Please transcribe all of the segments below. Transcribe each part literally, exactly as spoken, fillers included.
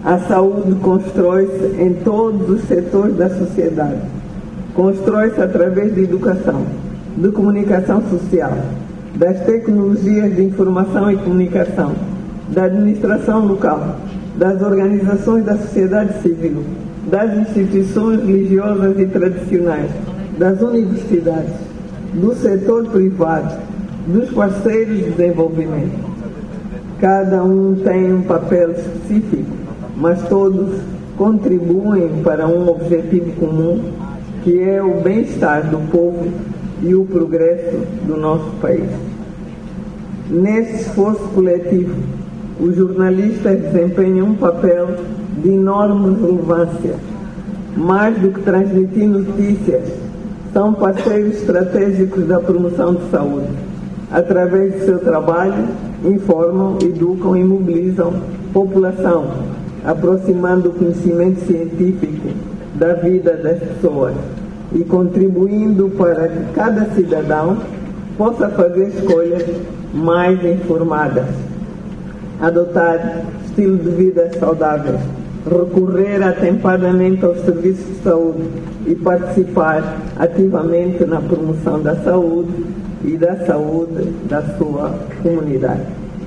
A saúde constrói-se em todos os setores da sociedade. Constrói-se através de educação, de comunicação social, das tecnologias de informação e comunicação, da administração local, das organizações da sociedade civil, das instituições religiosas e tradicionais, das universidades, do setor privado, dos parceiros de desenvolvimento. Cada um tem um papel específico, mas todos contribuem para um objetivo comum, que é o bem-estar do povo e o progresso do nosso país. Nesse esforço coletivo, os jornalistas desempenham um papel de enorme relevância. Mais do que transmitir notícias, são parceiros estratégicos da promoção de saúde. Através do seu trabalho, informam, educam e mobilizam a população, aproximando o conhecimento científico da vida das pessoas e contribuindo para que cada cidadão possa fazer escolhas mais informadas, adotar estilo de vida saudável, recorrer atempadamente aos serviços de saúde e participar ativamente na promoção da saúde e da saúde da sua comunidade.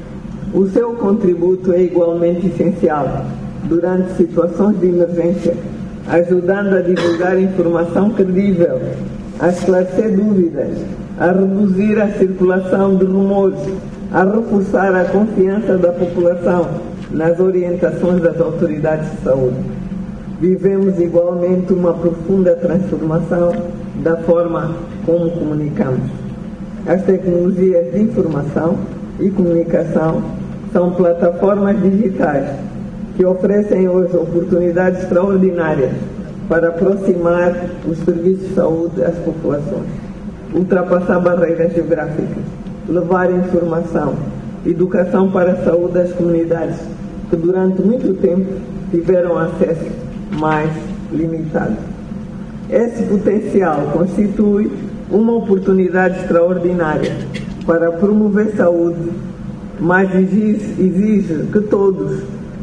O seu contributo é igualmente essencial durante situações de emergência, ajudando a divulgar informação credível, a esclarecer dúvidas, a reduzir a circulação de rumores, a reforçar a confiança da população nas orientações das autoridades de saúde. Vivemos igualmente uma profunda transformação da forma como comunicamos. As tecnologias de informação e comunicação são plataformas digitais que oferecem hoje oportunidades extraordinárias para aproximar os serviços de saúde às populações, ultrapassar barreiras geográficas, levar informação, educação para a saúde das comunidades que durante muito tempo tiveram acesso mais limitado. Esse potencial constitui uma oportunidade extraordinária para promover saúde, mas exige, exige que todos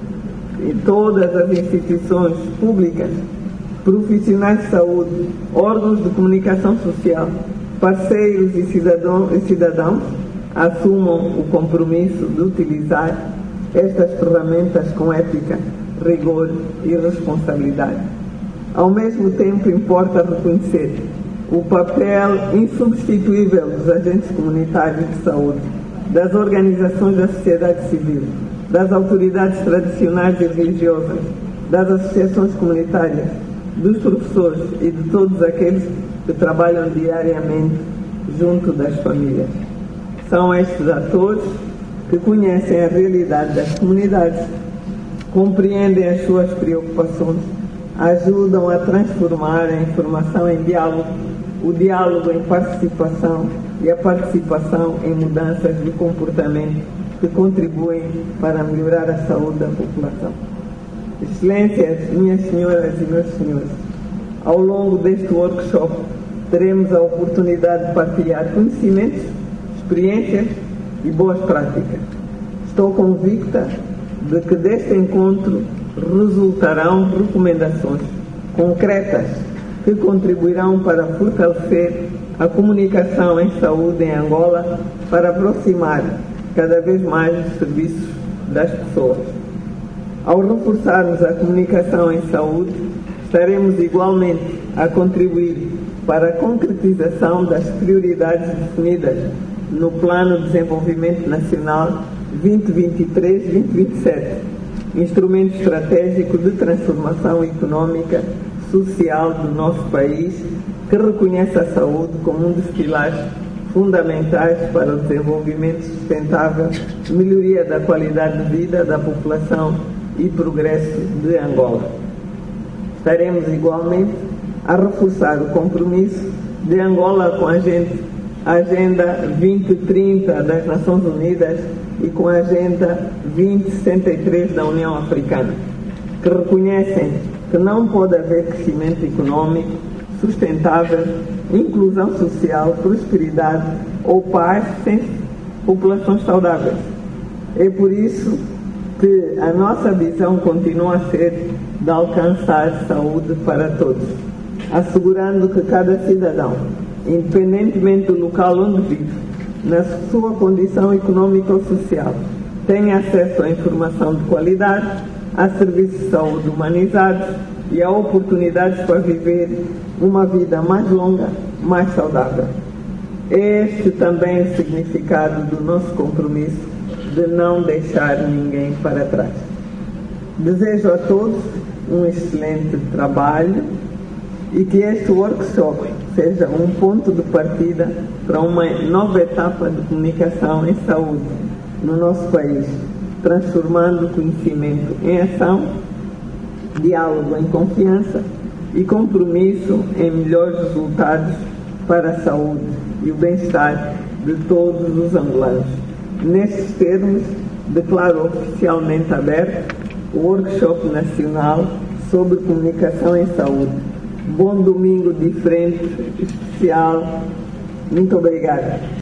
e todas as instituições públicas, profissionais de saúde, órgãos de comunicação social, parceiros e cidadãos, e cidadãos assumam o compromisso de utilizar estas ferramentas com ética, rigor e responsabilidade. Ao mesmo tempo, importa reconhecer o papel insubstituível dos agentes comunitários de saúde, das organizações da sociedade civil, das autoridades tradicionais e religiosas, das associações comunitárias, dos professores e de todos aqueles que trabalham diariamente junto das famílias. São estes atores que conhecem a realidade das comunidades, compreendem as suas preocupações, ajudam a transformar a informação em diálogo, o diálogo em participação e a participação em mudanças de comportamento que contribuem para melhorar a saúde da população. Excelências, minhas senhoras e meus senhores, ao longo deste workshop teremos a oportunidade de partilhar conhecimentos, experiências e boas práticas. Estou convicta de que deste encontro resultarão recomendações concretas que contribuirão para fortalecer a comunicação em saúde em Angola, para aproximar cada vez mais os serviços das pessoas. Ao reforçarmos a comunicação em saúde, estaremos igualmente a contribuir para a concretização das prioridades definidas no Plano de Desenvolvimento Nacional vinte vinte e três a vinte vinte e sete, instrumento estratégico de transformação económica social do nosso país, que reconhece a saúde como um dos pilares fundamentais para o desenvolvimento sustentável, melhoria da qualidade de vida da população e progresso de Angola. Estaremos igualmente a reforçar o compromisso de Angola com a Agenda vinte trinta das Nações Unidas e com a Agenda vinte sessenta e três da União Africana, que reconhecem que não pode haver crescimento econômico sustentável, inclusão social, prosperidade ou paz sem populações saudáveis. É por isso que a nossa visão continua a ser de alcançar saúde para todos, assegurando que cada cidadão, independentemente do local onde vive, na sua condição econômica ou social, tenha acesso à informação de qualidade, a serviços de saúde humanizados e a oportunidades para viver uma vida mais longa, mais saudável. Este também é o significado do nosso compromisso de não deixar ninguém para trás. Desejo a todos um excelente trabalho e que este workshop seja um ponto de partida para uma nova etapa de comunicação em saúde no nosso país, transformando o conhecimento em ação, diálogo em confiança e compromisso em melhores resultados para a saúde e o bem-estar de todos os angolanos. Nestes termos, declaro oficialmente aberto o Workshop Nacional sobre Comunicação em Saúde. Bom domingo diferente, especial. Muito obrigada.